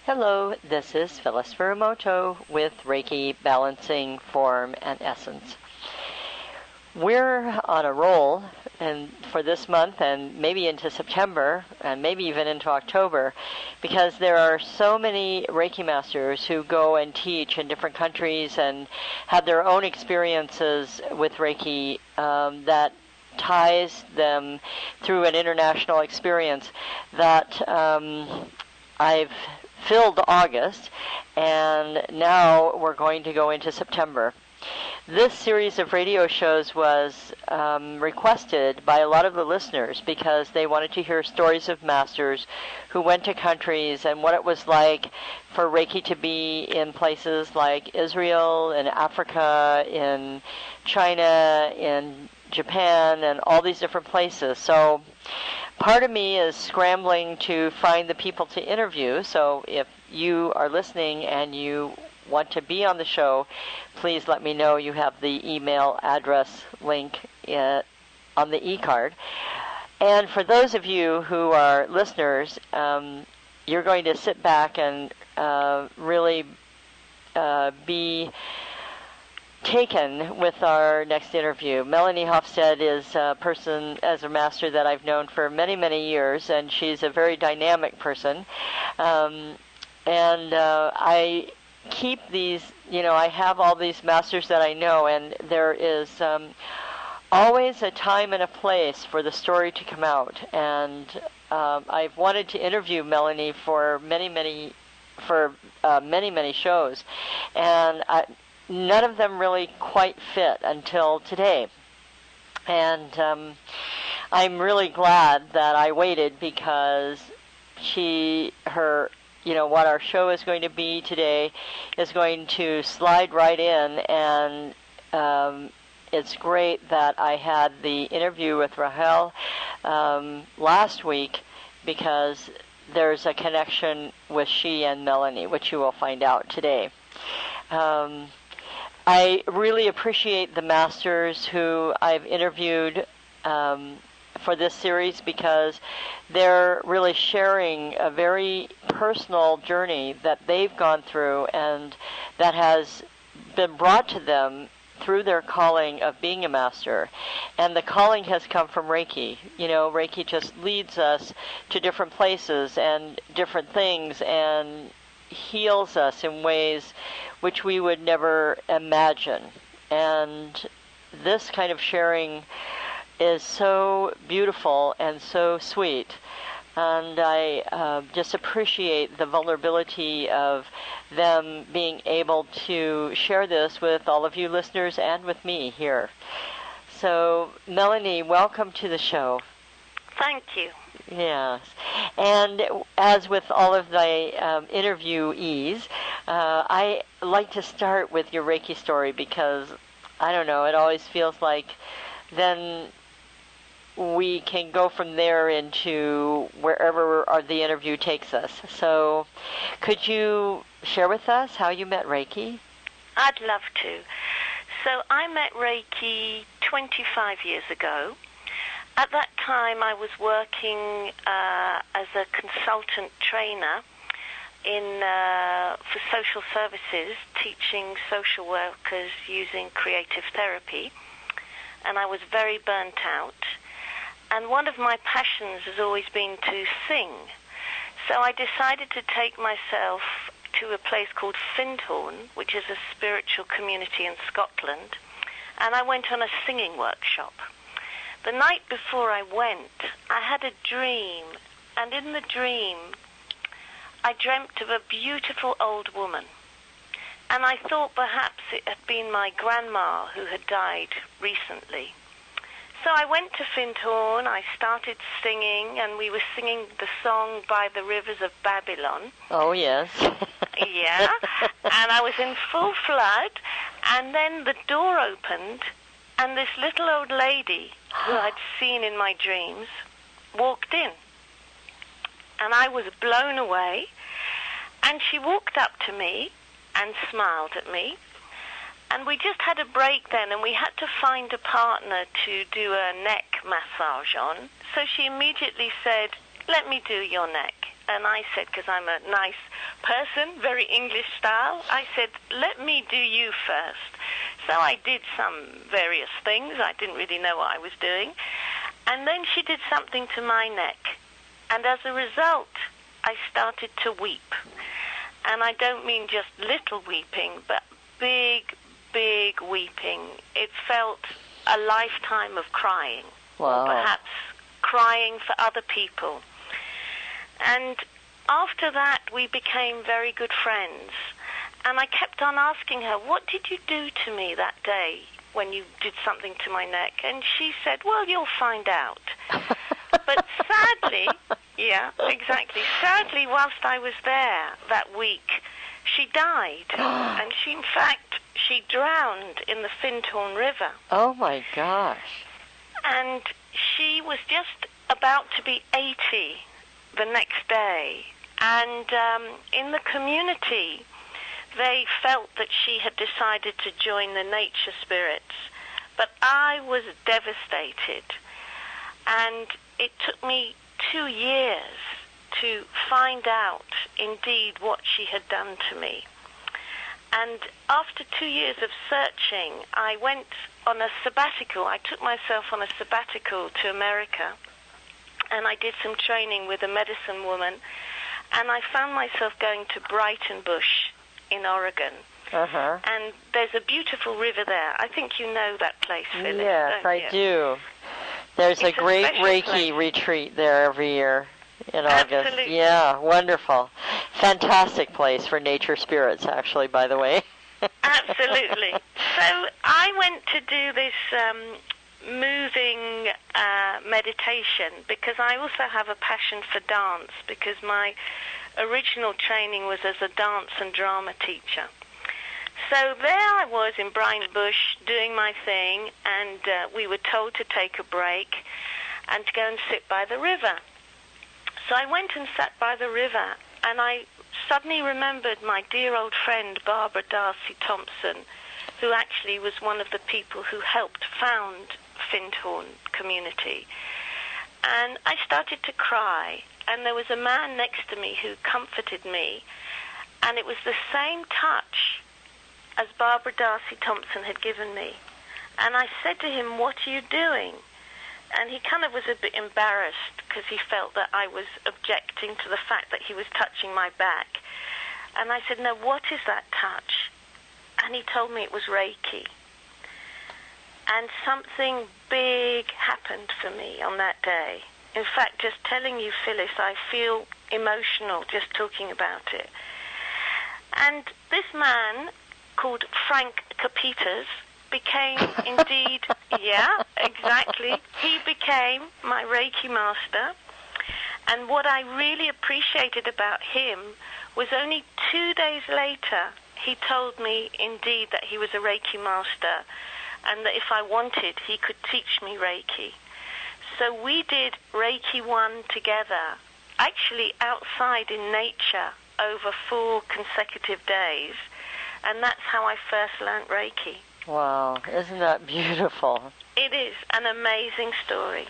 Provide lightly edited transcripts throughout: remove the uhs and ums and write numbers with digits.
Hello, this is Phyllis Furumoto with Reiki Balancing Form and Essence. We're on a roll and for this month and maybe into September and maybe even into October, because there are so many Reiki masters who go and teach in different countries and have their own experiences with Reiki that ties them through an international experience that I've filled August, and now we're going to go into September. This series of radio shows was requested by a lot of the listeners because they wanted to hear stories of masters who went to countries and what it was like for Reiki to be in places like Israel, in Africa, in China, in Japan, and all these different places. So part of me is scrambling to find the people to interview. So if you are listening and you want to be on the show, please let me know. You have the email address link on the e-card. And for those of you who are listeners, you're going to sit back and really be taken with our next interview. Melanie Hofstede is a person, as a master, that I've known for many, many years, and she's a very dynamic person. I keep these, I have all these masters that I know, and there is always a time and a place for the story to come out. And I've wanted to interview Melanie for many, many shows, and none of them really quite fit until today. And I'm really glad that I waited, because what our show is going to be today is going to slide right in, and it's great that I had the interview with Rahel last week, because there's a connection with she and Melanie, which you will find out today. I really appreciate the masters who I've interviewed for this series, because they're really sharing a very personal journey that they've gone through and that has been brought to them through their calling of being a master. And the calling has come from Reiki. Reiki just leads us to different places and different things and heals us in ways which we would never imagine. And this kind of sharing is so beautiful and so sweet. And I just appreciate the vulnerability of them being able to share this with all of you listeners and with me here. So, Melanie, welcome to the show. Thank you. Yes. And as with all of the interviewees, I like to start with your Reiki story, because, I don't know, it always feels like then we can go from there into wherever the interview takes us. So could you share with us how you met Reiki? I'd love to. So I met Reiki 25 years ago. At that time, I was working as a consultant trainer for social services, teaching social workers using creative therapy, and I was very burnt out. And one of my passions has always been to sing. So I decided to take myself to a place called Findhorn, which is a spiritual community in Scotland, and I went on a singing workshop. The night before I went, I had a dream, and in the dream, I dreamt of a beautiful old woman. And I thought perhaps it had been my grandma who had died recently. So I went to Findhorn, I started singing, and we were singing the song By the Rivers of Babylon. Oh, yes. Yeah, and I was in full flood, and then the door opened, and this little old lady who I'd seen in my dreams walked in. And I was blown away, and she walked up to me and smiled at me. And we just had a break then, and we had to find a partner to do a neck massage on. So she immediately said, "Let me do your neck." And I said, because I'm a nice person, very English style. I said, let me do you first. So I did some various things. I didn't really know what I was doing. And then she did something to my neck. And as a result, I started to weep. And I don't mean just little weeping, but big, big weeping. It felt a lifetime of crying. Wow. Or perhaps crying for other people. And after that, we became very good friends. And I kept on asking her, what did you do to me that day when you did something to my neck? And she said, well, you'll find out. But sadly, yeah, exactly. Sadly, whilst I was there that week, she died. And she, in fact, she drowned in the Findhorn River. Oh, my gosh. And she was just about to be 80 the next day. And in the community, they felt that she had decided to join the nature spirits. But I was devastated. And it took me 2 years to find out indeed what she had done to me. And after 2 years of searching, I went on a sabbatical. I took myself on a sabbatical to America, and I did some training with a medicine woman, and I found myself going to Brighton Bush in Oregon. Uh-huh. And there's a beautiful river there. I think you know that place, Phyllis. Yes, I do. There's a great Reiki retreat there every year in August. Absolutely. Yeah, wonderful. Fantastic place for nature spirits, actually, by the way. Absolutely. So I went to do this moving meditation because I also have a passion for dance, because my original training was as a dance and drama teacher. So there I was in Brighton Bush doing my thing, and we were told to take a break and to go and sit by the river. So I went and sat by the river, and I suddenly remembered my dear old friend Barbara Darcy Thompson, who actually was one of the people who helped found Findhorn community. And I started to cry, and there was a man next to me who comforted me, and it was the same touch as Barbara Darcy Thompson had given me. And I said to him, what are you doing? And he kind of was a bit embarrassed because he felt that I was objecting to the fact that he was touching my back. And I said, no, what is that touch? And he told me it was Reiki. And something big happened for me on that day. In fact, just telling you, Phyllis, I feel emotional just talking about it. And this man, called Frank Capitas, became indeed, yeah, exactly, he became my Reiki master. And what I really appreciated about him was only 2 days later, he told me indeed that he was a Reiki master, and that if I wanted, he could teach me Reiki. So we did Reiki 1 together, actually outside in nature, over 4 consecutive days. And that's how I first learned Reiki. Wow, isn't that beautiful? It is an amazing story.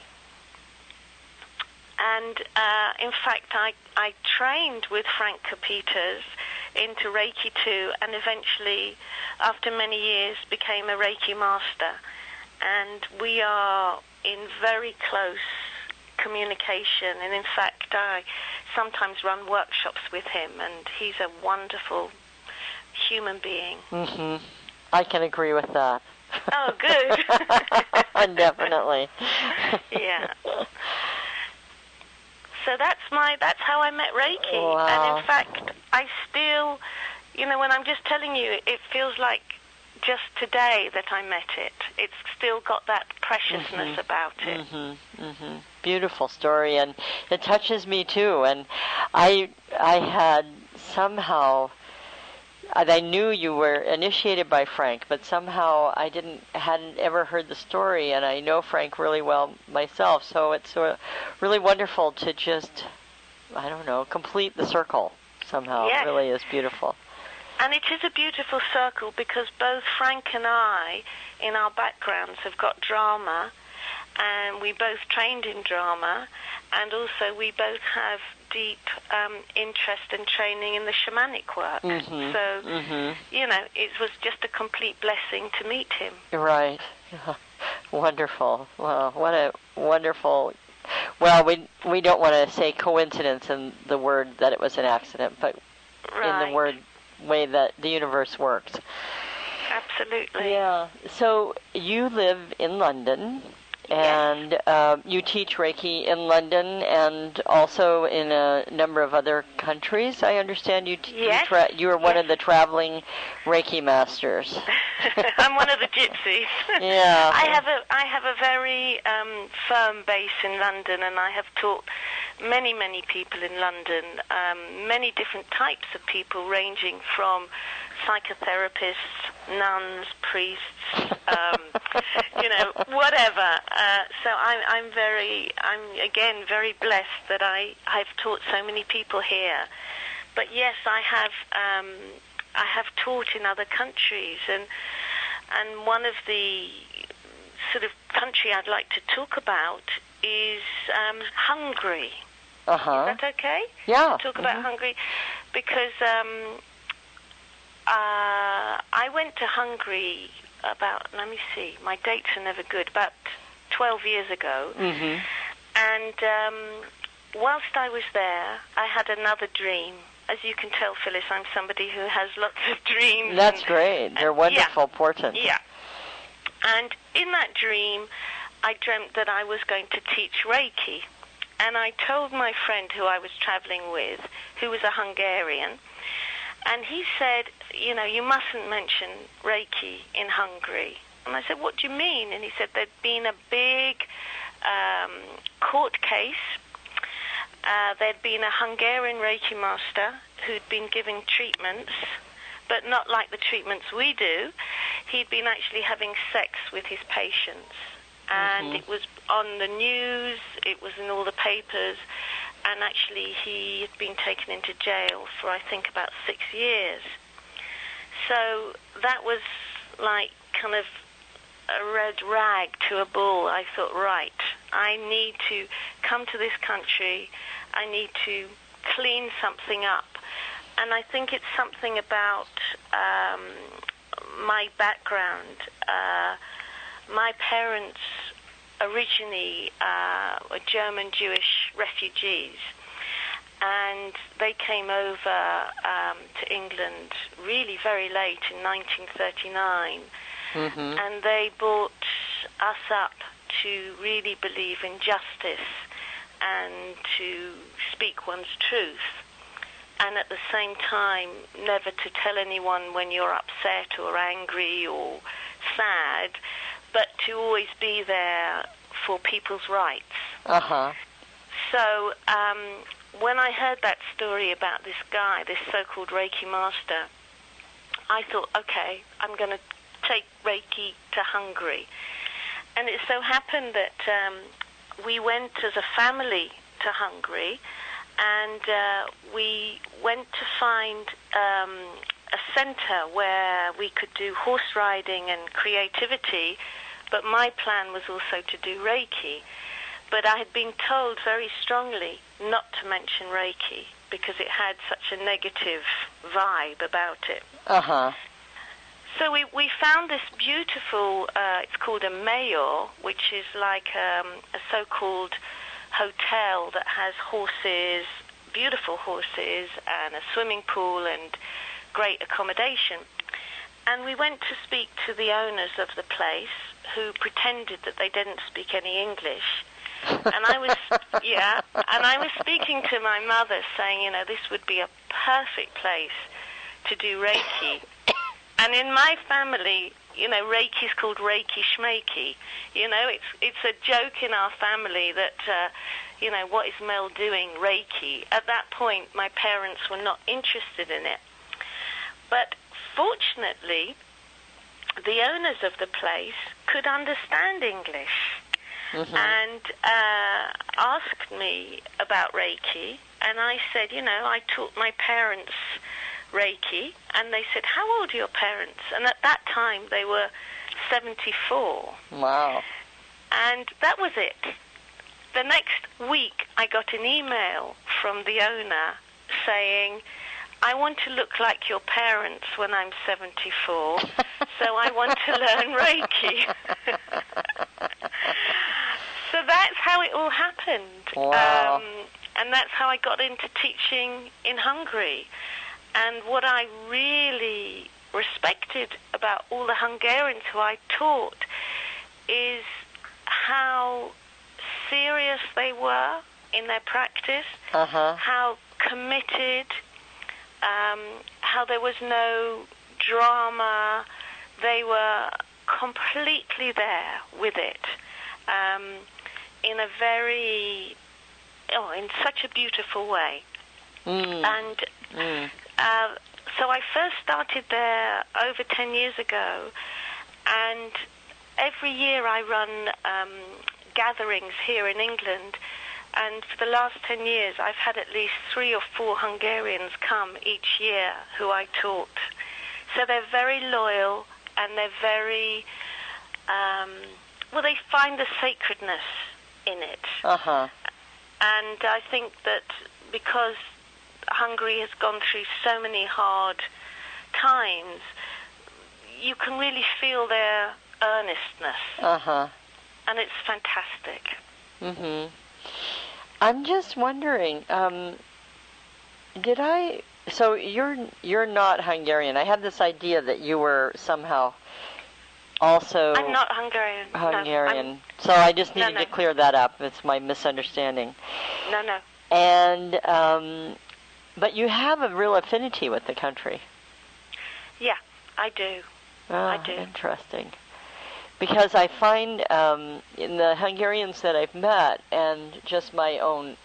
And in fact, I trained with Frank Capitas into Reiki 2, and eventually, after many years, became a Reiki master. And we are in very close communication. And in fact, I sometimes run workshops with him, and he's a wonderful human being. Mm-hmm. I can agree with that. Oh, good. Definitely. Yeah. So that's how I met Reiki. Wow. And in fact, I still, when I'm just telling you, it feels like just today that I met it. It's still got that preciousness about it. Mm-hmm. Mm-hmm. Beautiful story, and it touches me too. And I had somehow, I knew you were initiated by Frank, but somehow I hadn't ever heard the story, and I know Frank really well myself. So it's really wonderful to just, complete the circle somehow. Yes. It really is beautiful. And it is a beautiful circle because both Frank and I, in our backgrounds, have got drama, and we both trained in drama, and also we both have deep interest and training in the shamanic work. So, you know, it was just a complete blessing to meet him. Right. Wonderful. Well, what a wonderful... Well, we don't want to say coincidence in the word that it was an accident, but in the word way that the universe works. Absolutely. Yeah. So you live in London, and you teach Reiki in London and also in a number of other countries. I understand you you are one of the traveling Reiki masters. I'm one of the gypsies. Yeah. I have a very firm base in London, and I have taught many people in London, many different types of people, ranging from psychotherapists, nuns, priests, you know, whatever. So I'm again very blessed that I've taught so many people here. But yes, I have taught in other countries, and one of the sort of country I'd like to talk about is Hungary. Is that okay? Yeah. To talk about Hungary, because I went to Hungary about, let me see, my dates are never good, about 12 years ago. And whilst I was there, I had another dream. As you can tell, Phyllis, I'm somebody who has lots of dreams. That's great. They're wonderful portents. Yeah. And in that dream, I dreamt that I was going to teach Reiki. And I told my friend who I was traveling with, who was a Hungarian, and he said, you know, you mustn't mention Reiki in Hungary. And I said, what do you mean? And he said there'd been a big court case. There'd been a Hungarian Reiki master who'd been giving treatments, but not like the treatments we do. He'd been actually having sex with his patients. And it was on the news, it was in all the papers, and actually he had been taken into jail for, I think, about 6 years. So that was like kind of a red rag to a bull. I thought, right, I need to come to this country, I need to clean something up. And I think it's something about my background. My parents originally were German Jewish refugees, and they came over to England really very late in 1939, and they brought us up to really believe in justice and to speak one's truth, and at the same time never to tell anyone when you're upset or angry or sad, but to always be there for people's rights. So when I heard that story about this guy, this so-called Reiki master, I thought, okay, I'm going to take Reiki to Hungary. And it so happened that we went as a family to Hungary, and we went to find a center where we could do horse riding and creativity, but my plan was also to do Reiki. But I had been told very strongly not to mention Reiki because it had such a negative vibe about it. So we found this beautiful, it's called a mayor, which is like a so-called hotel that has horses, beautiful horses, and a swimming pool and great accommodation. And we went to speak to the owners of the place, who pretended that they didn't speak any English. And I was speaking to my mother, saying, you know, this would be a perfect place to do Reiki. And in my family, you know, Reiki is called Reiki Schmeiki. You know, it's a joke in our family that, you know, what is Mel doing, Reiki? At that point, my parents were not interested in it. But fortunately, the owners of the place could understand English and asked me about Reiki. And I said, you know, I taught my parents Reiki. And they said, how old are your parents? And at that time, they were 74. Wow. And that was it. The next week, I got an email from the owner saying, I want to look like your parents when I'm 74, so I want to learn Reiki. So that's how it all happened. Wow. And that's how I got into teaching in Hungary. And what I really respected about all the Hungarians who I taught is how serious they were in their practice, how committed, how there was no drama. They were completely there with it, in a very, in such a beautiful way. And so I first started there over 10 years ago, and every year I run gatherings here in England, and for the last 10 years I've had at least 3 or 4 Hungarians come each year who I taught. So they're very loyal, and they're very, they find the sacredness in it. And I think that because Hungary has gone through so many hard times, you can really feel their earnestness. And it's fantastic. I'm just wondering, so you're not Hungarian. I had this idea that you were somehow also... I'm not Hungarian. No, so I just needed to clear that up. It's my misunderstanding. No. And, but you have a real affinity with the country. Yeah, I do. I do. Interesting. Because I find in the Hungarians that I've met, and just my own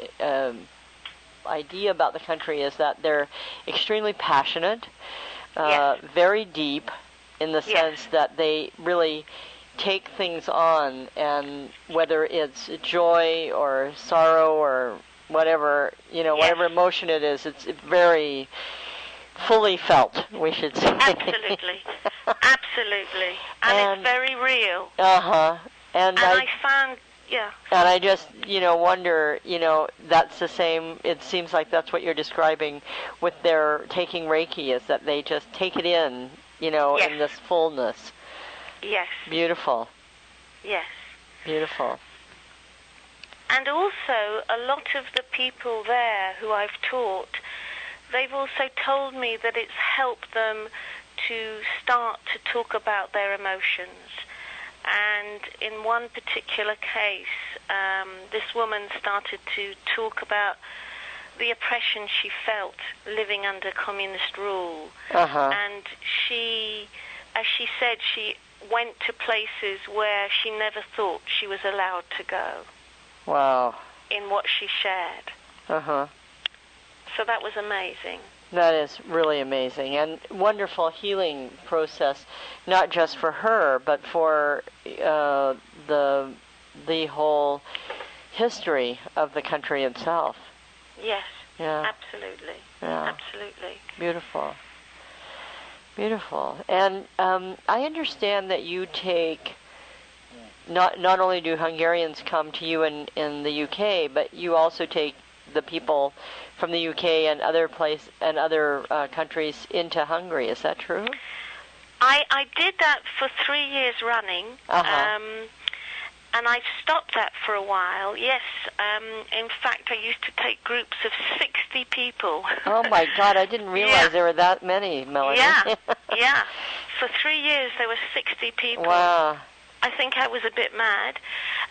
idea about the country, is that they're extremely passionate, very deep, in the sense that they really take things on, and whether it's joy or sorrow or whatever, whatever emotion it is, it's very fully felt, we should say. Absolutely. And it's very real. And I found, and I just, wonder, that's the same, it seems like that's what you're describing with their taking Reiki, is that they just take it in, in this fullness. Yes. Beautiful. Yes. Beautiful. And also, a lot of the people there who I've taught, they've also told me that it's helped them to start to talk about their emotions. And in one particular case, this woman started to talk about the oppression she felt living under communist rule. And she, as she said, she went to places where she never thought she was allowed to go. Wow. In what she shared. So that was amazing. That is really amazing, and wonderful healing process, not just for her, but for the whole history of the country itself. Yes. Yeah. Absolutely. Yeah. Absolutely. Beautiful. Beautiful. And I understand that you take, not only do Hungarians come to you in the UK, but you also take the people from the UK and other countries into Hungary. Is that true? I did that for 3 years running, and I've stopped that for a while. Yes, in fact, I used to take groups of 60 people. Oh my God, I didn't realize there were that many, Melanie. Yeah. For 3 years, there were 60 people. Wow. I think I was a bit mad,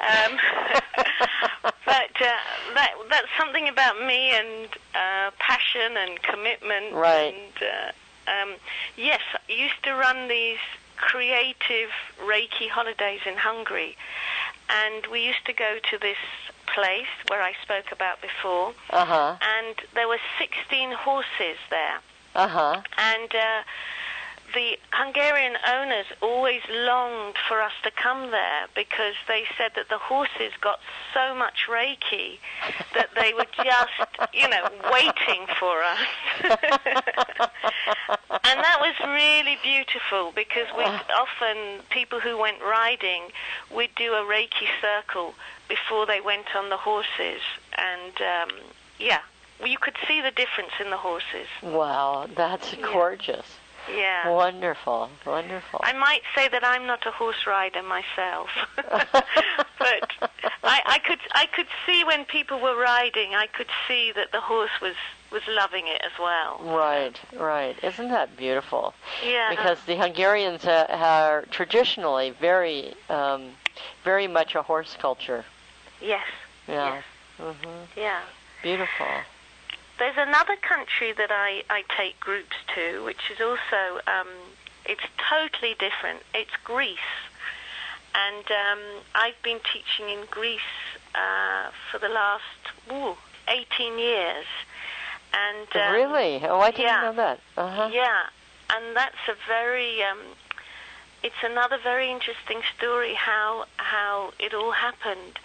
but that's something about me and passion and commitment. Right. And yes, I used to run these creative Reiki holidays in Hungary, and we used to go to this place where I spoke about before, and there were 16 horses there, and the Hungarian owners always longed for us to come there because they said that the horses got so much Reiki that they were just, waiting for us. And that was really beautiful because often people who went riding, we'd do a Reiki circle before they went on the horses. And, you could see the difference in the horses. Wow, that's gorgeous. Yeah. Wonderful, wonderful. I might say that I'm not a horse rider myself, but I could see when people were riding, I could see that the horse was loving it as well. Right, right. Isn't that beautiful? Yeah. Because the Hungarians are traditionally very much a horse culture. Yes. Yeah. Yes. Mm-hmm. Yeah. Beautiful. There's another country that I take groups to, which is also, it's totally different. It's Greece. And I've been teaching in Greece for the last 18 years. And really? Oh, I didn't know that. Uh-huh. Yeah. And that's a very, it's another very interesting story how it all happened.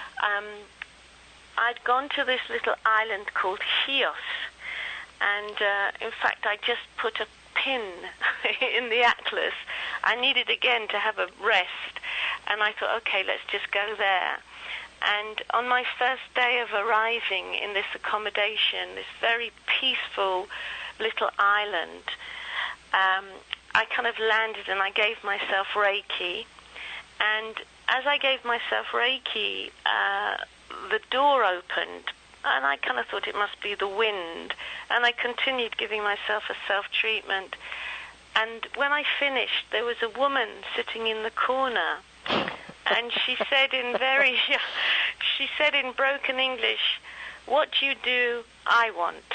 I'd gone to this little island called Chios, and in fact I just put a pin in the atlas. I needed again to have a rest, and I thought, okay, let's just go there. And on my first day of arriving in this accommodation, this very peaceful little island, I kind of landed and I gave myself Reiki, and as I gave myself Reiki, the door opened, and I kind of thought it must be the wind, and I continued giving myself a self-treatment. And when I finished, there was a woman sitting in the corner, and she said in broken English, "What you do, I want."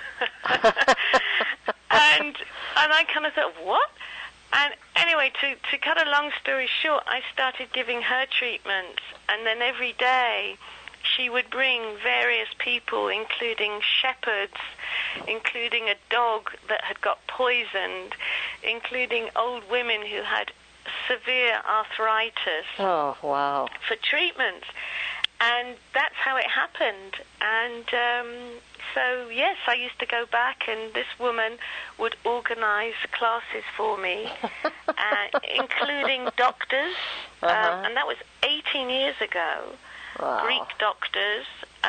and I kind of thought, what? And anyway, to cut a long story short, I started giving her treatments, and then every day she would bring various people, including shepherds, including a dog that had got poisoned, including old women who had severe arthritis. Oh, wow. For treatments. And that's how it happened. And so, yes, I used to go back, and this woman would organize classes for me, including doctors. And that was 18 years ago. Wow. Greek doctors.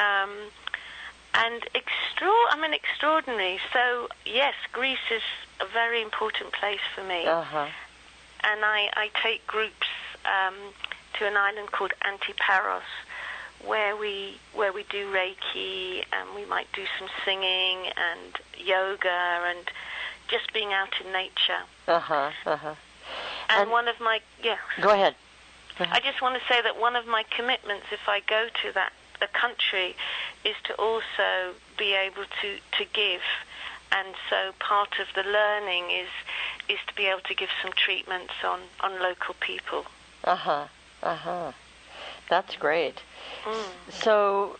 And extraordinary. So, yes, Greece is a very important place for me. And I take groups to an island called Antiparos, where we do Reiki, and we might do some singing and yoga and just being out in nature. And one of my Go ahead. I just want to say that one of my commitments, if I go to a country, is to also be able to give. And so part of the learning is to be able to give some treatments on local people. That's great. So,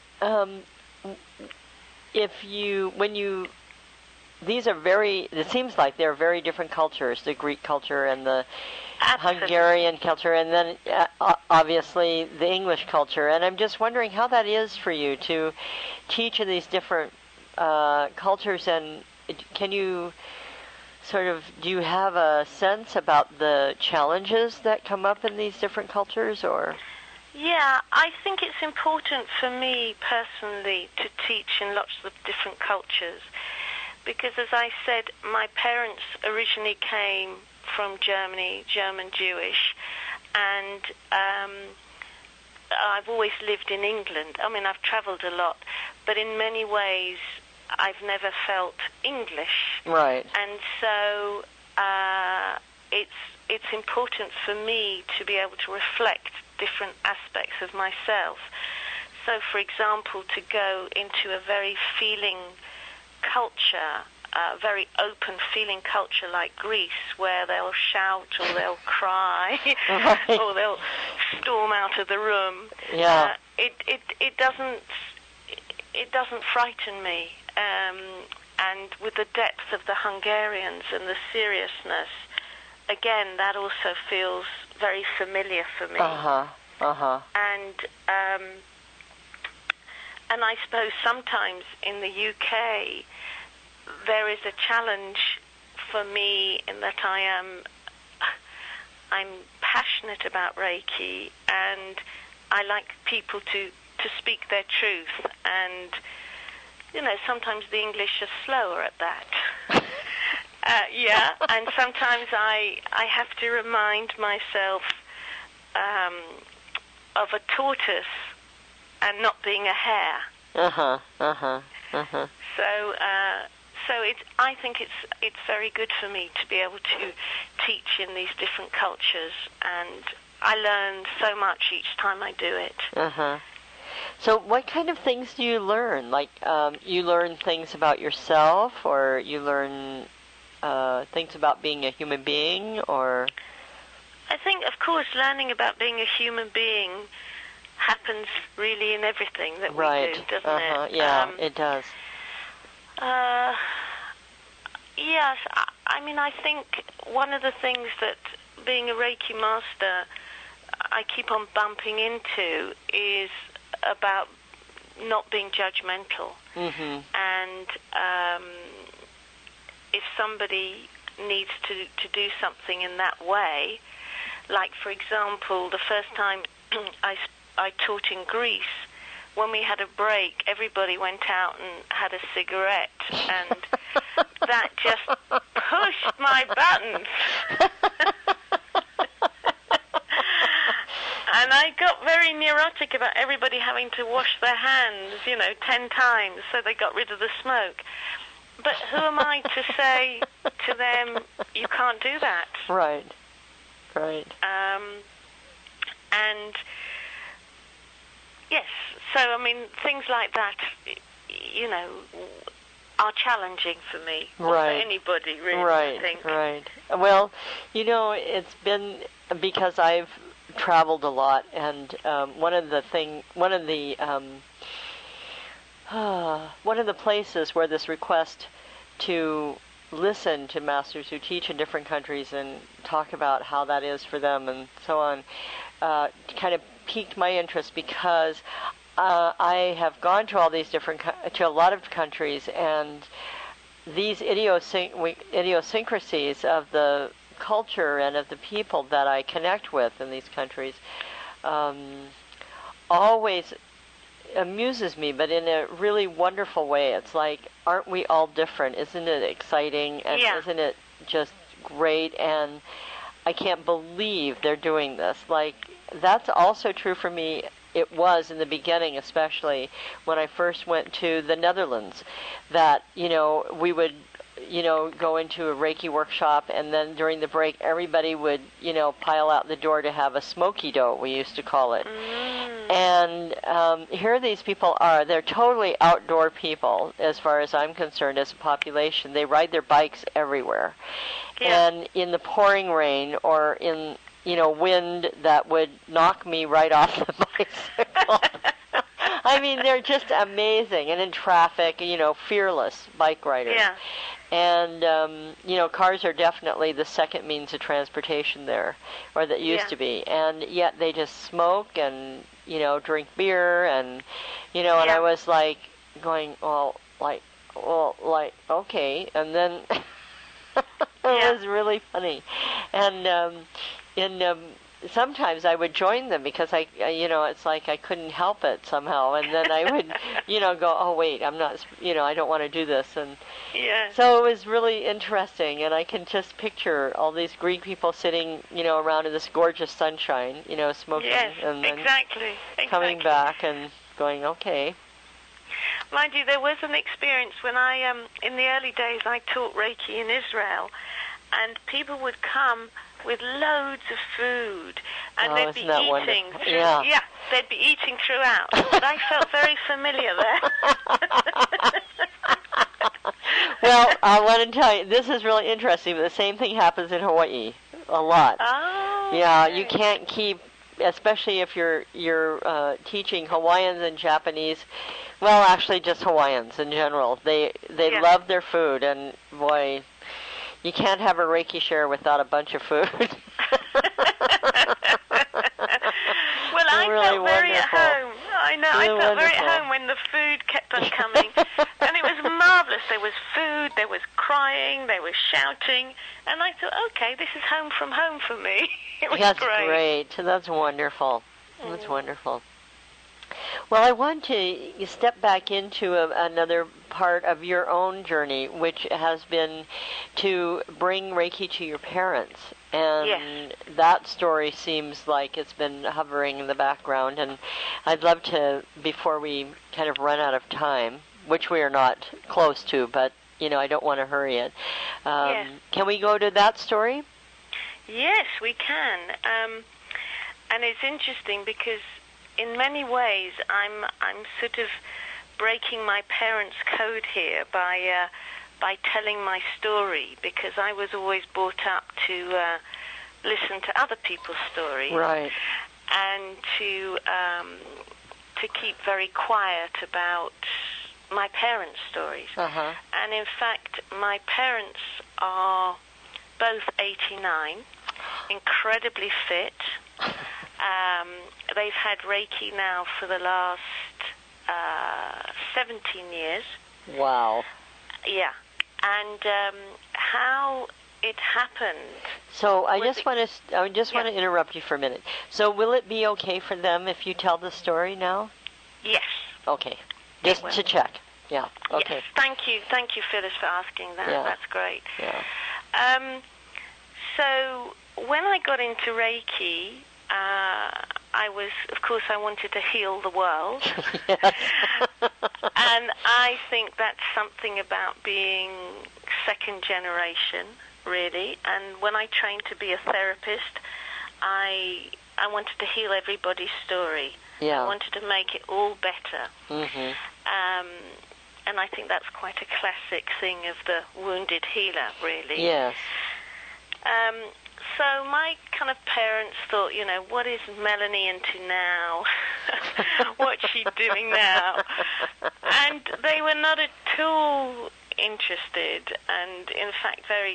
these are it seems like they're very different cultures, the Greek culture and the Hungarian culture, and then obviously the English culture. And I'm just wondering how that is for you to teach in these different cultures, and can you do you have a sense about the challenges that come up in these different cultures, or? Yeah, I think it's important for me personally to teach in lots of different cultures, because as I said, my parents originally came from Germany, German Jewish, and I've always lived in England. I mean, I've traveled a lot, but in many ways I've never felt English. Right. And so it's important for me to be able to reflect different aspects of myself. So, for example, to go into a very feeling culture, a very open feeling culture like Greece, where they'll shout or they'll cry or they'll storm out of the room. Yeah. It doesn't frighten me. And with the depth of the Hungarians and the seriousness, again, that also feels very familiar for me. And I suppose sometimes in the UK there is a challenge for me in that I'm passionate about Reiki, and I like people to speak their truth, and sometimes the English are slower at that. And sometimes I have to remind myself of a tortoise and not being a hare. So I think it's very good for me to be able to teach in these different cultures, and I learn so much each time I do it. So what kind of things do you learn? Like, you learn things about yourself, or you learn things about being a human being, or? I think, of course, learning about being a human being happens really in everything that we do, doesn't it? Yeah, it does. Yes, I mean, I think one of the things that being a Reiki master I keep on bumping into is about not being judgmental. And if somebody needs to do something in that way, like, for example, the first time I taught in Greece, when we had a break, everybody went out and had a cigarette, and that just pushed my buttons. And I got very neurotic about everybody having to wash their hands, 10 times, so they got rid of the smoke. But who am I to say to them, you can't do that? Right. And yes, so I mean, things like that, are challenging for me, or for anybody, really. I think. Right. Well, it's been because I've traveled a lot, and one of the places where this request to listen to masters who teach in different countries and talk about how that is for them and so on kind of piqued my interest, because I have gone to all these to a lot of countries, and these idiosyncrasies of the culture and of the people that I connect with in these countries always amuses me, but in a really wonderful way. It's like, aren't we all different? Isn't it exciting? And isn't it just great? And I can't believe they're doing this. Like, that's also true for me. It was in the beginning, especially when I first went to the Netherlands, that, we would, go into a Reiki workshop, and then during the break, everybody would, pile out the door to have a smoky dough, we used to call it. And here these people are. They're totally outdoor people, as far as I'm concerned, as a population. They ride their bikes everywhere. And in the pouring rain, or in, wind that would knock me right off the bicycle. I mean, they're just amazing. And in traffic, fearless bike riders. And, cars are definitely the second means of transportation there, or that used to be. And yet they just smoke and, drink beer and, and I was like going, okay. And then it was really funny. And sometimes I would join them because it's like I couldn't help it somehow. And then I would, go, oh, wait, I'm not, I don't want to do this. And so it was really interesting. And I can just picture all these Greek people sitting, around in this gorgeous sunshine, smoking. And then coming back and going, okay. Mind you, there was an experience when I, in the early days, I taught Reiki in Israel, and people would come with loads of food, and they'd be eating. They'd be eating throughout. But I felt very familiar there. Well, I want to tell you, this is really interesting, but the same thing happens in Hawaii a lot. Oh. Yeah, you can't keep, especially if you're teaching Hawaiians and Japanese. Well, actually, just Hawaiians in general. They love their food, and boy, you can't have a Reiki share without a bunch of food. Well, I felt very at home. I know, I felt very at home when the food kept on coming. And it was marvelous. There was food, there was crying, there was shouting. And I thought, okay, this is home from home for me. It was That's great. That's wonderful. That's wonderful. Well, I want to step back into another part of your own journey, which has been to bring Reiki to your parents. And Yes. that story seems like it's been hovering in the background. And I'd love to, before we kind of run out of time, which we are not close to, but, I don't want to hurry it. Yes. Can we go to that story? Yes, we can. And it's interesting because in many ways I'm sort of breaking my parents' code here by telling my story, because I was always brought up to listen to other people's stories, right, and to keep very quiet about my parents' stories. Uh-huh. And in fact, my parents are both 89, incredibly fit. They've had Reiki now for the last 17 years. Wow. Yeah. And how it happened. So I just want to interrupt you for a minute. So will it be okay for them if you tell the story now? Yes. Okay. Just to check. Yeah. Okay. Yes. Thank you, Phyllis, for asking that. Yeah. That's great. Yeah. So when I got into Reiki, I wanted to heal the world. Yes. And I think that's something about being second generation, really. And when I trained to be a therapist, I wanted to heal everybody's story. Yeah. I wanted to make it all better. Mm-hmm. And I think that's quite a classic thing of the wounded healer, really. Yes. So my kind of parents thought, what is Melanie into now? What's she doing now? And they were not at all interested, and in fact very,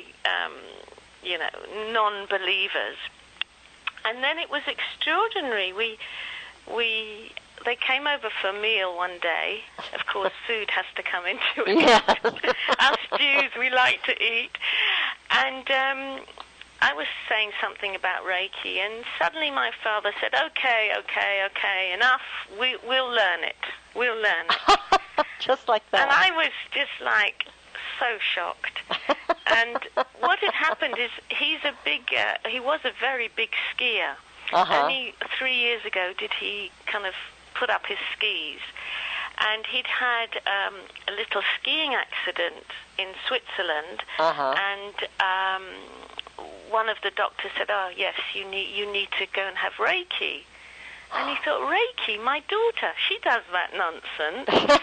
non-believers. And then it was extraordinary. They came over for a meal one day. Of course, food has to come into it. Yes. Us Jews, we like to eat. And I was saying something about Reiki, and suddenly my father said, okay, enough. We'll learn it. We'll learn it. Just like that. And I was just so shocked. And what had happened is he was a very big skier. Uh-huh. Only 3 years ago did he kind of put up his skis. And he'd had a little skiing accident in Switzerland. Uh-huh. And one of the doctors said, oh, yes, you need to go and have Reiki. And he thought, Reiki, my daughter, she does that nonsense.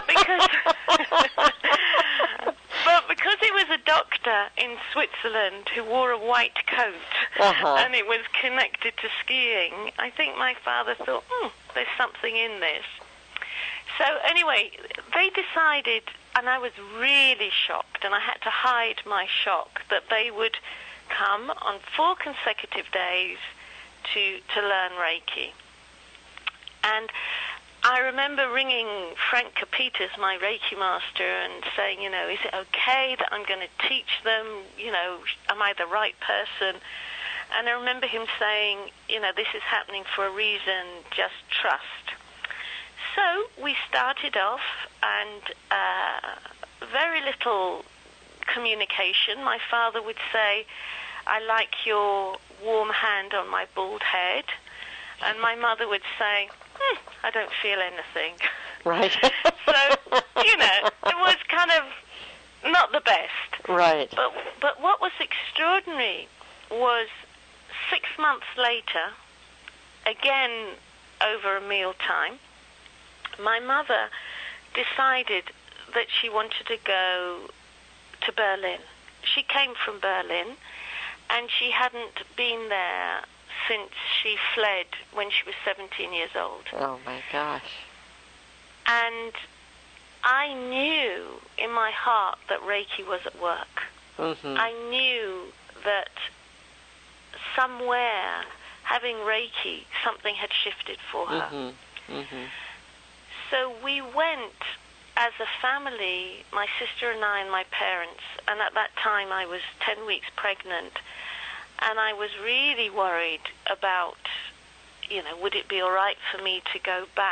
But because he was a doctor in Switzerland who wore a white coat, uh-huh. and it was connected to skiing, I think my father thought, there's something in this. So anyway, they decided, and I was really shocked, and I had to hide my shock, that they would come on 4 consecutive days to learn Reiki. And I remember ringing Frank Capitas, my Reiki master, and saying, is it okay that I'm going to teach them? Am I the right person? And I remember him saying, this is happening for a reason, just trust. So we started off, and very little communication. My father would say, I like your warm hand on my bald head. And my mother would say, I don't feel anything. Right. So, it was kind of not the best. Right. But what was extraordinary was 6 months later, again over a meal time, my mother decided that she wanted to go to Berlin. She came from Berlin, and she hadn't been there since she fled when she was 17 years old. Oh, my gosh. And I knew in my heart that Reiki was at work. Mm-hmm. I knew that somewhere, having Reiki, something had shifted for her. Mm-hmm. Mm-hmm. So we went as a family, my sister and I and my parents, and at that time I was 10 weeks pregnant, and I was really worried about, would it be all right for me to go back to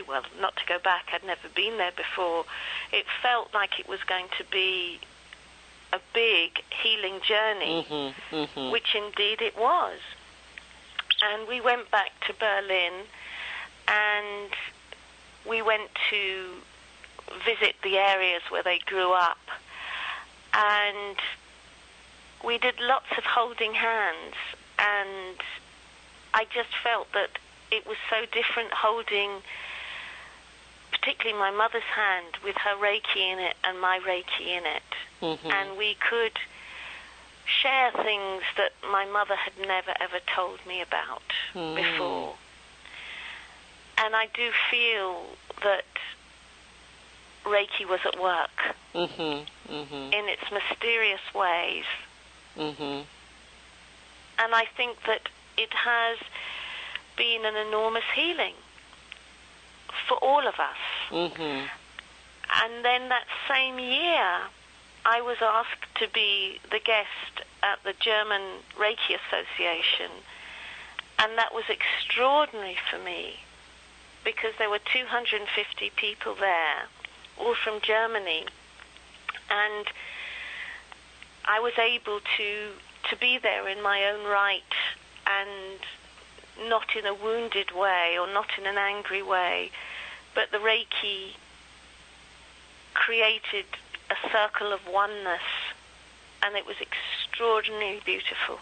not to go back. I'd never been there before. It felt like it was going to be a big healing journey, which indeed it was. And we went back to Berlin, and we went to visit the areas where they grew up, and we did lots of holding hands, and I just felt that it was so different holding particularly my mother's hand with her Reiki in it and my Reiki in it. And we could share things that my mother had never ever told me about before. And I do feel that Reiki was at work in its mysterious ways. And I think that it has been an enormous healing for all of us. And then that same year, I was asked to be the guest at the German Reiki Association, and that was extraordinary for me because there were 250 people there, all from Germany, and I was able to be there in my own right and not in a wounded way or not in an angry way, but the Reiki created a circle of oneness, and it was extraordinarily beautiful.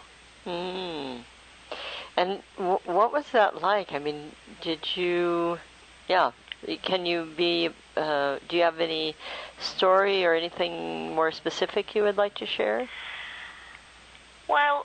And what was that like? I mean, can you be, do you have any story or anything more specific you would like to share? Well,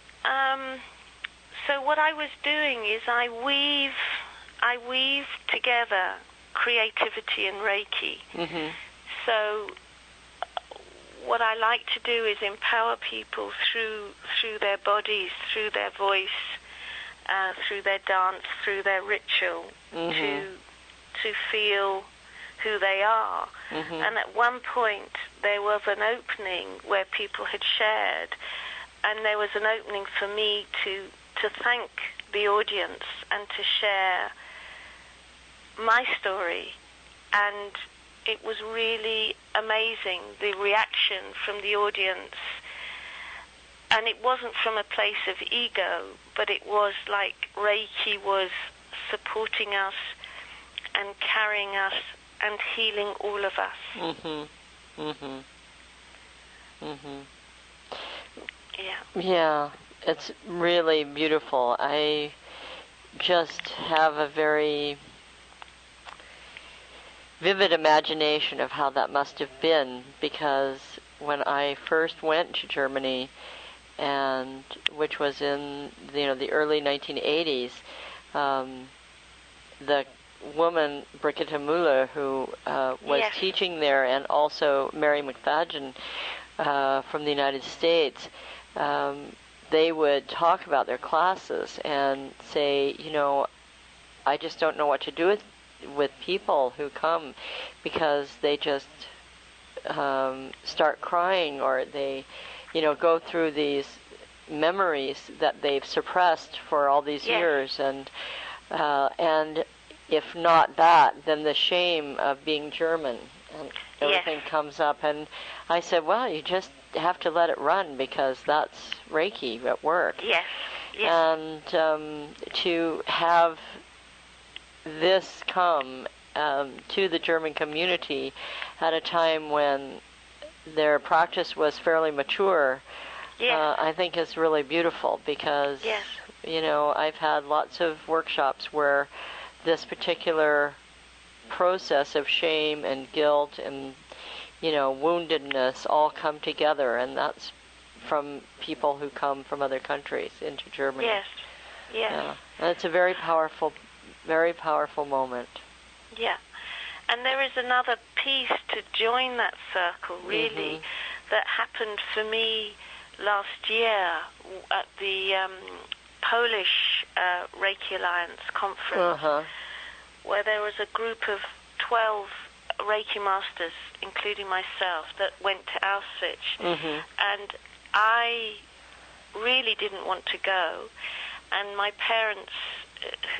so what I was doing is I weave together creativity and Reiki. So what I like to do is empower people through their bodies, through their voice, through their dance, through their ritual, to feel who they are. And at one point there was an opening where people had shared, and there was an opening for me to thank the audience and to share my story. And it was really amazing, the reaction from the audience. And it wasn't from a place of ego, but it was like Reiki was supporting us and carrying us and healing all of us. Yeah, it's really beautiful. I just have a very vivid imagination of how that must have been, because when I first went to Germany, and which was in the early 1980s, the woman Brigitte Müller, who was teaching there, and also Mary McFadden from the United States, they would talk about their classes and say, I just don't know what to do with people who come, because they just start crying, or they go through these memories that they've suppressed for all these years, and if not that, then the shame of being German and everything comes up. And I said, well, you just have to let it run, because that's Reiki at work. And to have this come to the German community at a time when their practice was fairly mature, I think is really beautiful, because I've had lots of workshops where this particular process of shame and guilt and woundedness all come together, and that's from people who come from other countries into Germany. And it's a very powerful moment. And there is another piece to join that circle, really, that happened for me last year at the Polish Reiki Alliance conference, where there was a group of 12 Reiki masters, including myself, that went to Auschwitz. And I really didn't want to go. And my parents, who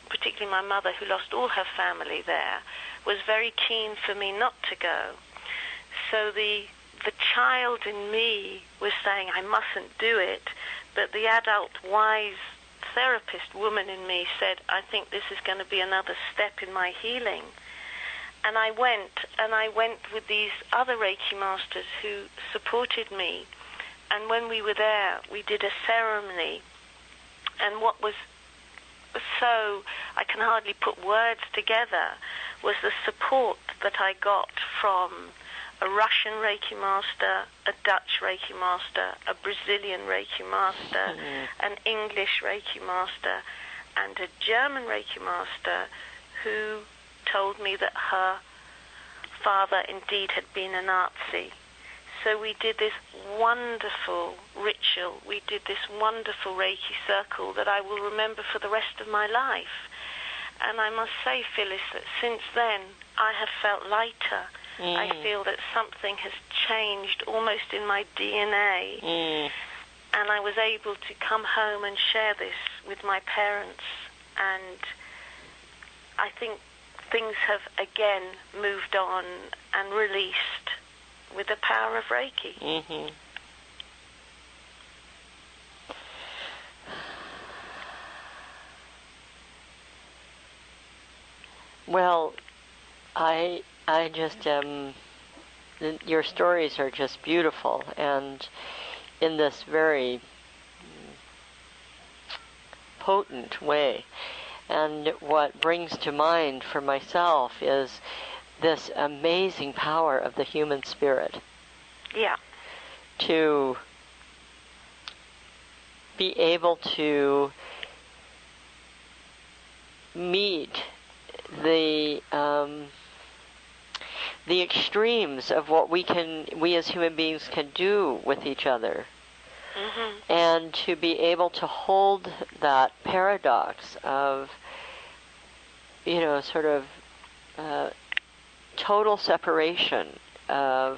particularly my mother, who lost all her family there, was very keen for me not to go. So the child in me was saying I mustn't do it, but the adult, wise therapist woman in me said, I think this is going to be another step in my healing. And I went with these other Reiki masters who supported me. And when we were there, we did a ceremony. And what was so, I can hardly put words together, was the support that I got from a Russian Reiki master, a Dutch Reiki master, a Brazilian Reiki master, an English Reiki master, and a German Reiki master who told me that her father indeed had been a Nazi. So we did this wonderful ritual, we did this wonderful Reiki circle that I will remember for the rest of my life. And I must say, Phyllis, that since then I have felt lighter. I feel that something has changed almost in my DNA. And I was able to come home and share this with my parents. And I think things have again moved on and released with the power of Reiki. Well, I just your stories are just beautiful, and in this very potent way. And what brings to mind for myself is this amazing power of the human spirit. Yeah. To be able to meet the extremes of what we as human beings can do with each other, and to be able to hold that paradox of, sort of total separation of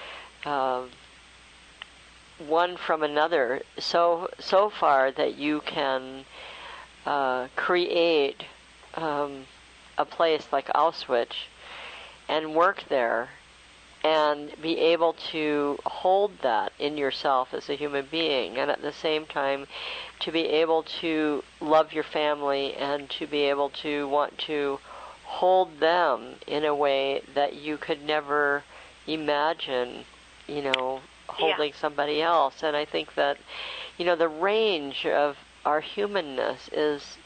one from another, so far that you can create a place like Auschwitz and work there and be able to hold that in yourself as a human being, and at the same time to be able to love your family and to be able to want to hold them in a way that you could never imagine, holding somebody else. And I think that, the range of our humanness is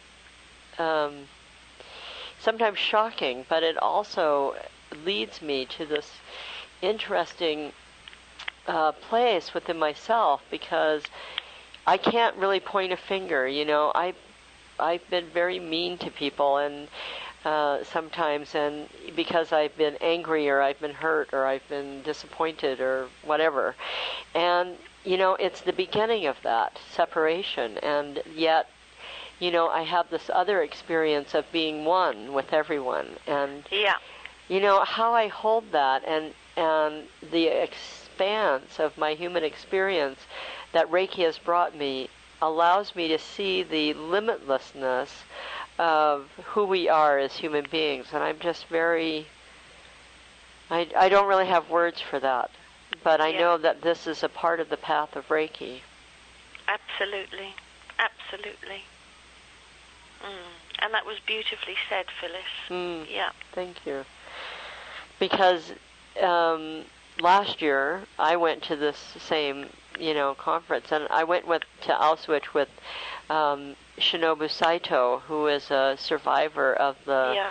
sometimes shocking, but it also leads me to this interesting place within myself, because I can't really point a finger. I've been very mean to people, and sometimes, and because I've been angry or I've been hurt or I've been disappointed or whatever. And, it's the beginning of that separation, and yet, I have this other experience of being one with everyone. And, how I hold that and the expanse of my human experience that Reiki has brought me allows me to see the limitlessness of who we are as human beings. And I'm just I don't really have words for that, but I know that this is a part of the path of Reiki. Absolutely. Absolutely. And that was beautifully said, Phyllis. Yeah. Thank you. Because last year I went to this same, conference, and I went to Auschwitz with Shinobu Saito, who is a survivor of the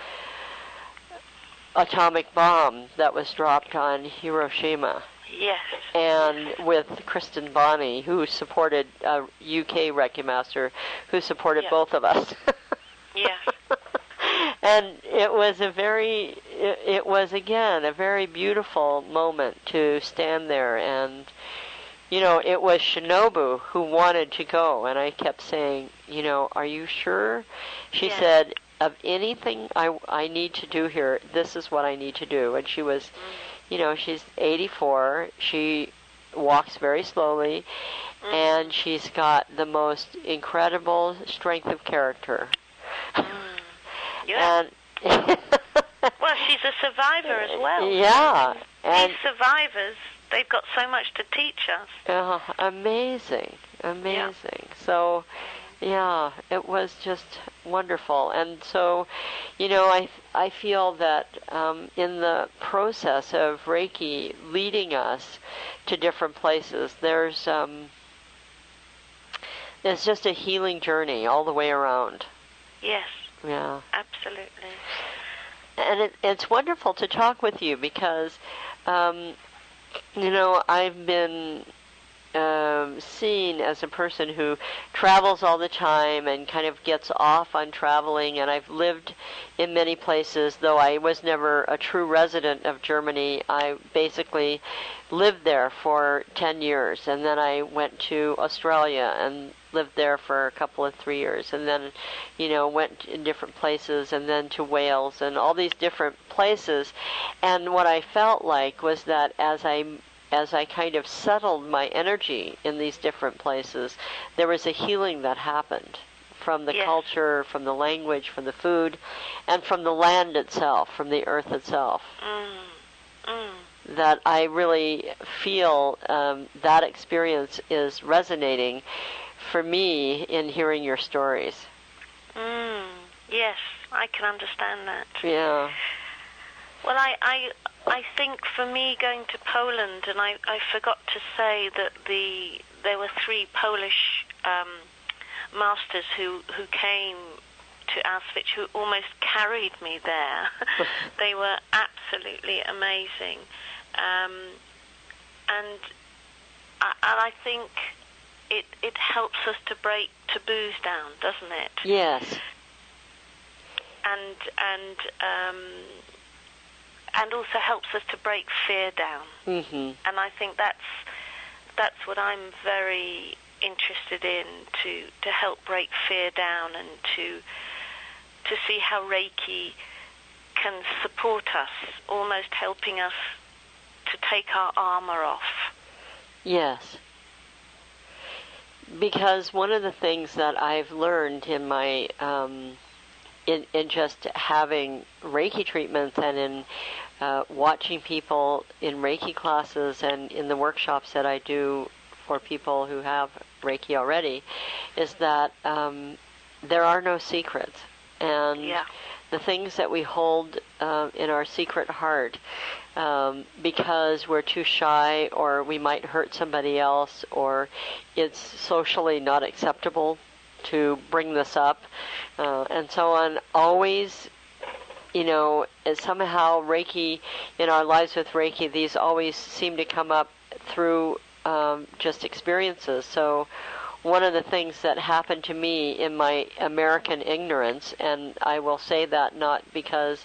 atomic bomb that was dropped on Hiroshima. Yes. And with Kristen Bonney, who supported UK Reiki Master, who supported both of us. Yes. And it was again a very beautiful moment to stand there, and it was Shinobu who wanted to go, and I kept saying, are you sure? She said, of anything I need to do here, this is what I need to do. And she was, she's 84, she walks very slowly, and she's got the most incredible strength of character. Yeah. And well, she's a survivor as well. Yeah. These survivors, they've got so much to teach us. Amazing. Yeah. So, yeah, it was just wonderful. And so, I feel that in the process of Reiki leading us to different places, there's just a healing journey all the way around. Yes. Yeah. Absolutely. And it's wonderful to talk with you because, I've been seen as a person who travels all the time and kind of gets off on traveling, and I've lived in many places. Though I was never a true resident of Germany, I basically lived there for 10 years, and then I went to Australia and lived there for a couple of 3 years, and then went in different places, and then to Wales and all these different places. And what I felt like was that as I kind of settled my energy in these different places, there was a healing that happened from the culture, from the language, from the food, and from the land itself, from the earth itself. That I really feel that experience is resonating for me in hearing your stories. Yes, I can understand that. Yeah. Well, I think for me going to Poland, and I forgot to say that there were 3 Polish masters who came to Auschwitz, who almost carried me there. They were absolutely amazing, and I think it helps us to break taboos down, doesn't it? Yes. And also helps us to break fear down. Mm-hmm. And I think that's what I'm very interested in, to help break fear down and to see how Reiki can support us, almost helping us to take our armor off. Yes. Because one of the things that I've learned in my in just having Reiki treatments and in watching people in Reiki classes and in the workshops that I do for people who have Reiki already, is that there are no secrets. And the things that we hold in our secret heart, because we're too shy, or we might hurt somebody else, or it's socially not acceptable to bring this up, and so on, always, somehow Reiki, in our lives with Reiki, these always seem to come up through just experiences. So one of the things that happened to me in my American ignorance, and I will say that not because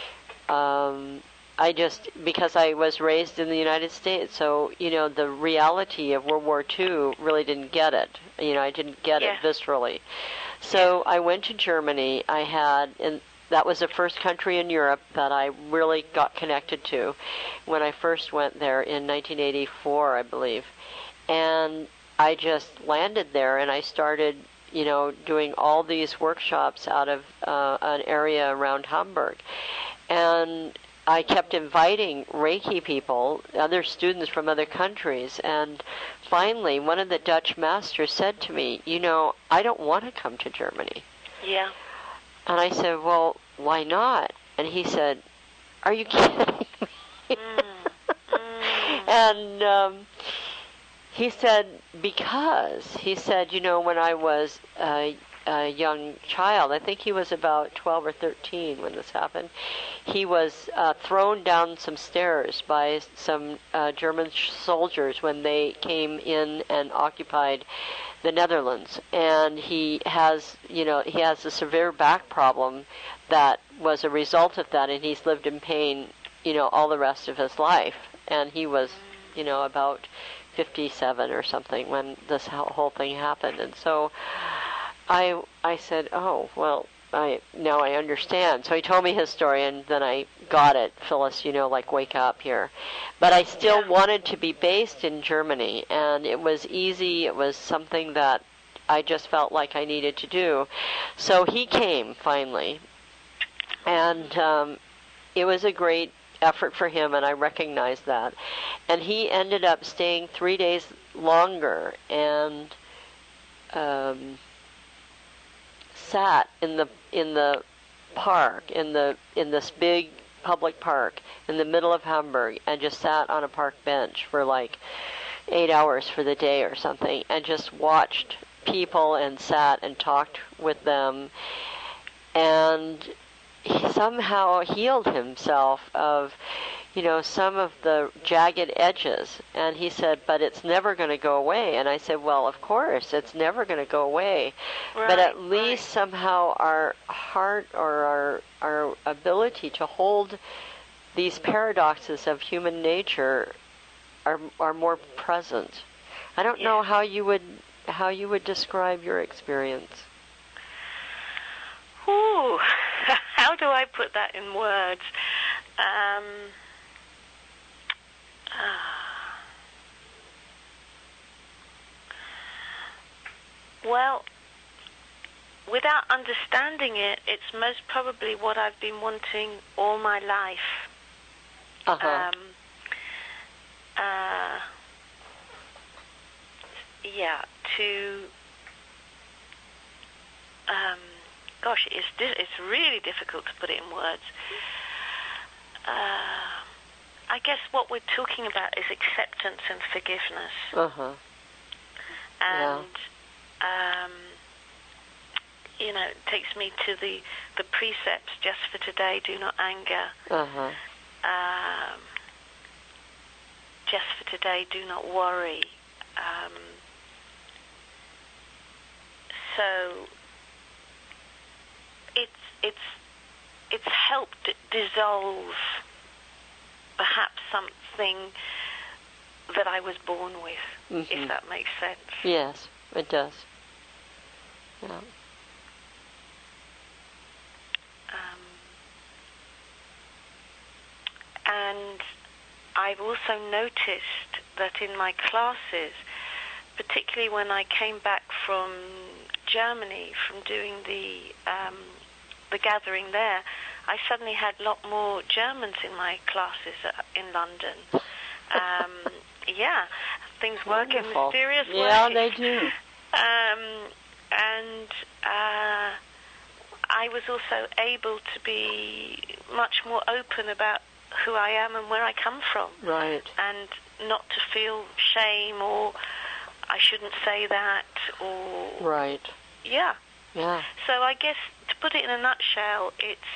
because I was raised in the United States, so, the reality of World War II really didn't get it. I didn't get it viscerally. So I went to Germany. And that was the first country in Europe that I really got connected to when I first went there in 1984, I believe. And I just landed there, and I started, doing all these workshops out of an area around Hamburg. And I kept inviting Reiki people, other students from other countries, and finally one of the Dutch masters said to me, I don't want to come to Germany. Yeah. And I said, well, why not? And he said, are you kidding me? And he said, because, he said, when I was a young child, I think he was about 12 or 13 when this happened, he was thrown down some stairs by some German soldiers when they came in and occupied the Netherlands. And he has a severe back problem that was a result of that, and he's lived in pain, all the rest of his life. And he was, about 57 or something when this whole thing happened. And so I said, oh, well, now I understand. So he told me his story, and then I got it. Phyllis, wake up here. But I still wanted to be based in Germany, and it was easy. It was something that I just felt like I needed to do. So he came, finally. And it was a great effort for him, and I recognized that. And he ended up staying 3 days longer and sat in the park, in this big public park in the middle of Hamburg, and just sat on a park bench for like 8 hours for the day or something, and just watched people and sat and talked with them. And he somehow healed himself of, some of the jagged edges. And he said, but it's never going to go away. And I said, well, of course, it's never going to go away. Right, but at least somehow our heart or our ability to hold these paradoxes of human nature are more present. I don't know how you would describe your experience. Ooh, how do I put that in words? Well, without understanding it, it's most probably what I've been wanting all my life. Uh-huh. Gosh, it's really difficult to put it in words. I guess what we're talking about is acceptance and forgiveness. Uh-huh. And, it takes me to the precepts, just for today, do not anger. Uh-huh. Just for today, do not worry. So it's helped dissolve perhaps something that I was born with, if that makes sense. Yes, it does. Yeah. And I've also noticed that in my classes, particularly when I came back from Germany, from doing the gathering there, I suddenly had a lot more Germans in my classes in London. Things work in mysterious ways. Yeah, they do. And I was also able to be much more open about who I am and where I come from. Right. And not to feel shame or I shouldn't say that or... Right. Yeah. Yeah. So I guess to put it in a nutshell,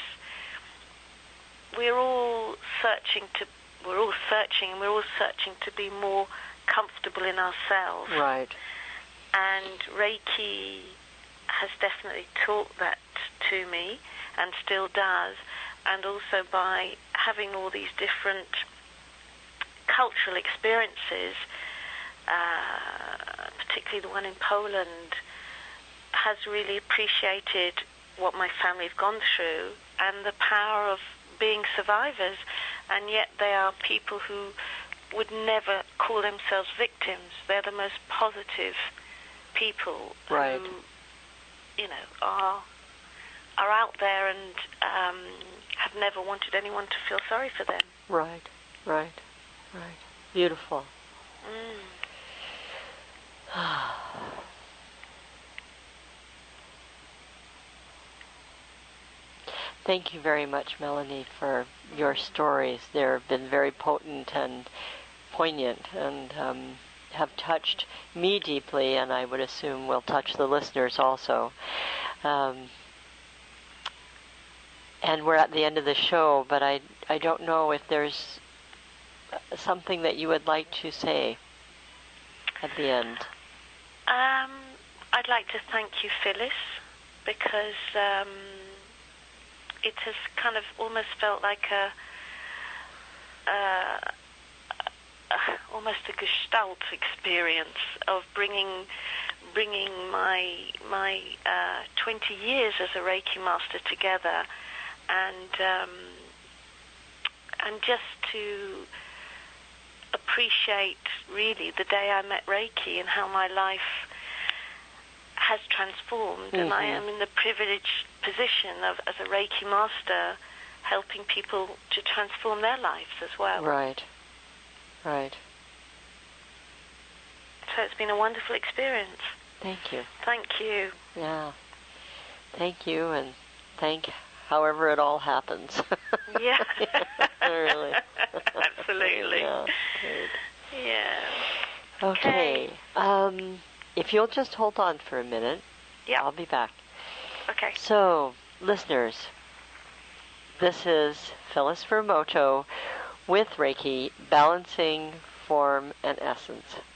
we're all searching and we're all searching to be more comfortable in ourselves. Right. And Reiki has definitely taught that to me and still does. And also by having all these different cultural experiences, particularly the one in Poland, has really appreciated what my family have gone through and the power of being survivors. And yet they are people who would never call themselves victims. They're the most positive people right. who, are out there and have never wanted anyone to feel sorry for them. Right. Beautiful. Thank you very much, Melanie, for your stories. They've been very potent and poignant and have touched me deeply, and I would assume will touch the listeners also. And we're at the end of the show, but I don't know if there's something that you would like to say at the end. I'd like to thank you, Phyllis, because it has kind of almost felt like almost a gestalt experience of bringing my 20 years as a Reiki master together, and just to appreciate really the day I met Reiki and how my life has transformed. And I am in the privileged position of as a Reiki master, helping people to transform their lives as well. Right. Right. So it's been a wonderful experience. Thank you. Thank you. Yeah. Thank you, and thank however it all happens. Yeah. Really. Absolutely. Yeah. Great. Yeah. Okay. If you'll just hold on for a minute, Yeah. I'll be back. Okay. So, listeners, this is Phyllis Furumoto with Reiki, Balancing Form and Essence.